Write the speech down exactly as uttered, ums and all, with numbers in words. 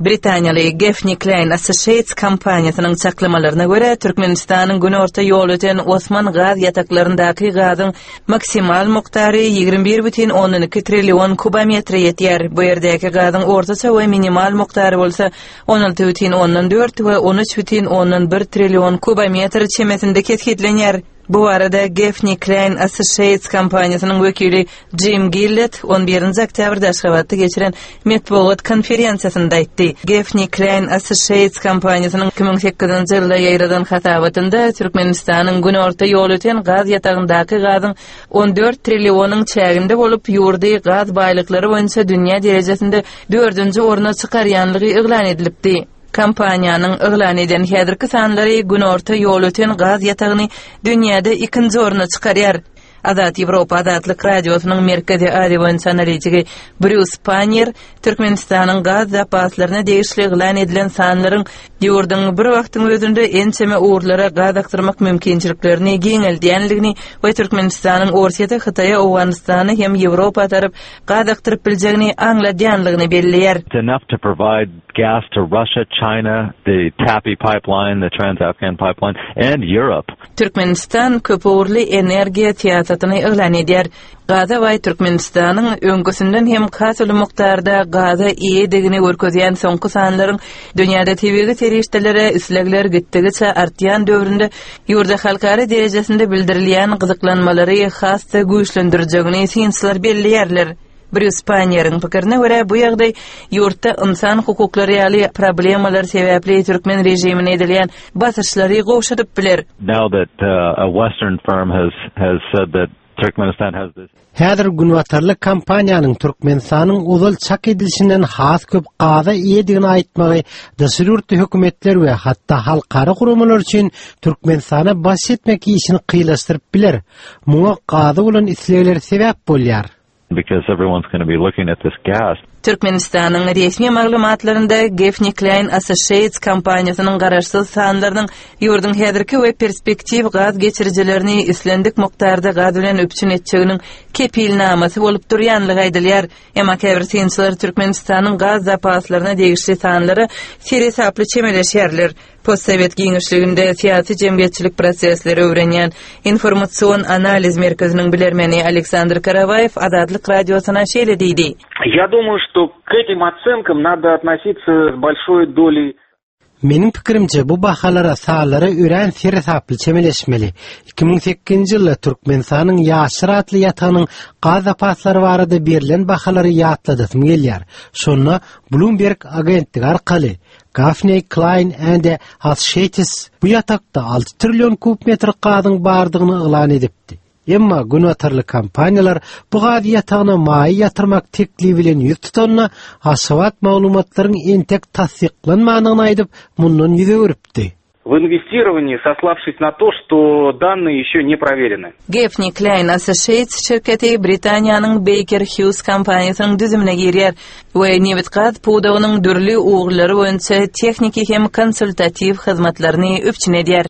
Britaniyalı Gaffney Klein Associates kampanyasının çaklamalarına göre Türkmenistan'ın günorta yol öten Osman gaz yataklarındaki gazın maksimal miktarı yigirme bir бүтүн ондон эки trilyon kubometre yetýär. Bu yerdäki gazın ortaça we minimal miktary bolsa on alty бүтүн ондон dört we on üç бүтүн ондон bir trilyon kubometre çemesinde ketkilenýär. Bu arada Gaffney Klein Associates kampanyasının vekili Jim Gillett on birinji oktýabrda Aşgabatda geçiren metbuat konferensiýasynda aýtdy. Gaffney Klein Associates kampanyasının iki ming sekizinji ýylda ýaýradan hatabatynda Türkmenistanyň günorta ýol öten gaz ýatagyndaky gazyň on dört trilyonyň çäginde bolup, ýurdy gaz baýlyklary boýunça dünýä derejesinde dördünji orna çykarýanlygy eglan edilipdi. Kampanyanyň eglan eden häzirki sanlary günorta ýol öten gaz ýatagyny dünýäde ikinji orna çykarýar. Azat Ýewropa Azatlyk radiosynyň merkezi adewans analitigi Bruce Panier Türkmenistanyň gaz zapaslaryna degişli eglan edilen sanlaryň ýurdyň bir wagtyň özünde ençeme uğurlara gaz aktyrmak mümkinçiliklerini giňeldiýänligini we Türkmenistanyň orsiýete Hytaýa, Owganystany hem Ýewropa tarap gaz aktyryp biljegini aňladýanlygyny belliýär. Enough to provide gas to Russia, China, the TAPI pipeline, the Trans-Afghan pipeline, and Europe. Türkmenistan köpürli energiýa siýasatyny eglan edýär. Gaza we Türkmenistanyň öňküsinden hem hasıly muktarda gaza iýedegini görkezýän soňky sanlaryň dünýäde tebigi terişdelere islegler gitdigiçe artýan döwründe ýurda halkara derejesinde bildirilýän gyzyklanmalary hasda güýçlendirjegini synslar belliýärler. Bruce Panier'in pikirine göre bu ýagdaý ýurtda insan hukuklary ýaly problemalar sebäpli Türkmen rejimine edilýän basyşlary gowşadyp biler. Now that uh, a Western firm has has said that Turkmenistan has this. Häzir günwatarlyk kampaniýanyň Türkmenistanyň uzal çak edilişinden has köp gaza iýedigini aýtmagy dışryrty hökümetler we hatda halkara gurumlar üçin Türkmenistana baş etmek işini kıylaştırıp biler. Muňa gaza bolan islegler sebäp bolýar. Because everyone's going to be looking at this gas. Türkmenistanyň resmi maglumatlarynda Gaffney Klein Associates kampanyasının garaşsyz sanlarynyň ýurdun häzirki we perspektiv gaz geçirijilerini islendik muktarda gaz bilen öpçün etjeginiň kepilnamasy bolup durýanlygy aýdylýar. Emma käbir synçylar Türkmenistanyň gaz zapaslaryna degişli sanlary seresaply çemeleşýärler. Postsovet giňişliginde siýasy jemgyýetçilik prosesleri öwrenýän Informatsion analiz merkeziniň bilermeni Aleksandr Karavayev Azatlyk radiosyna şeýle diýdi. Я думаю, что к этим оценкам надо относиться с большой долей. Menin pikirimçe bu bahalara sağlara üren seresaply çemeleşmeli. iki ming sekizinji ýylda Türkmenistanyň ýaşyr atly ýatagynyň gaz zapaslary barada berilen bahalary ýatladysym gelýär. Şonu Bloomberg agentligi arkaly Gaffney Klein and Associates bu ýatakda alty trilyon kubmetr gazyň bardygyny eglan edipdi. Emma günwatarlyk kampaniýalar bu gaz ýatagyna maý ýatyrmak teklibi bilen ýüz tutanyna Aşgabat maglumatlaryň entek tasdiklanmanyny aýdyp mundan ýüze görüpdi. В инвестировании, сославшись на то, что данные еще не проверены. Gaffney Klein Associates şirketi Britaniýanyň Baker Hughes kampaniýasynyň düzümine girýär we newit gaz pudawynyň dürli uğurlary boýunça tekniki hem konsultativ hyzmatlaryny öpçün edýär.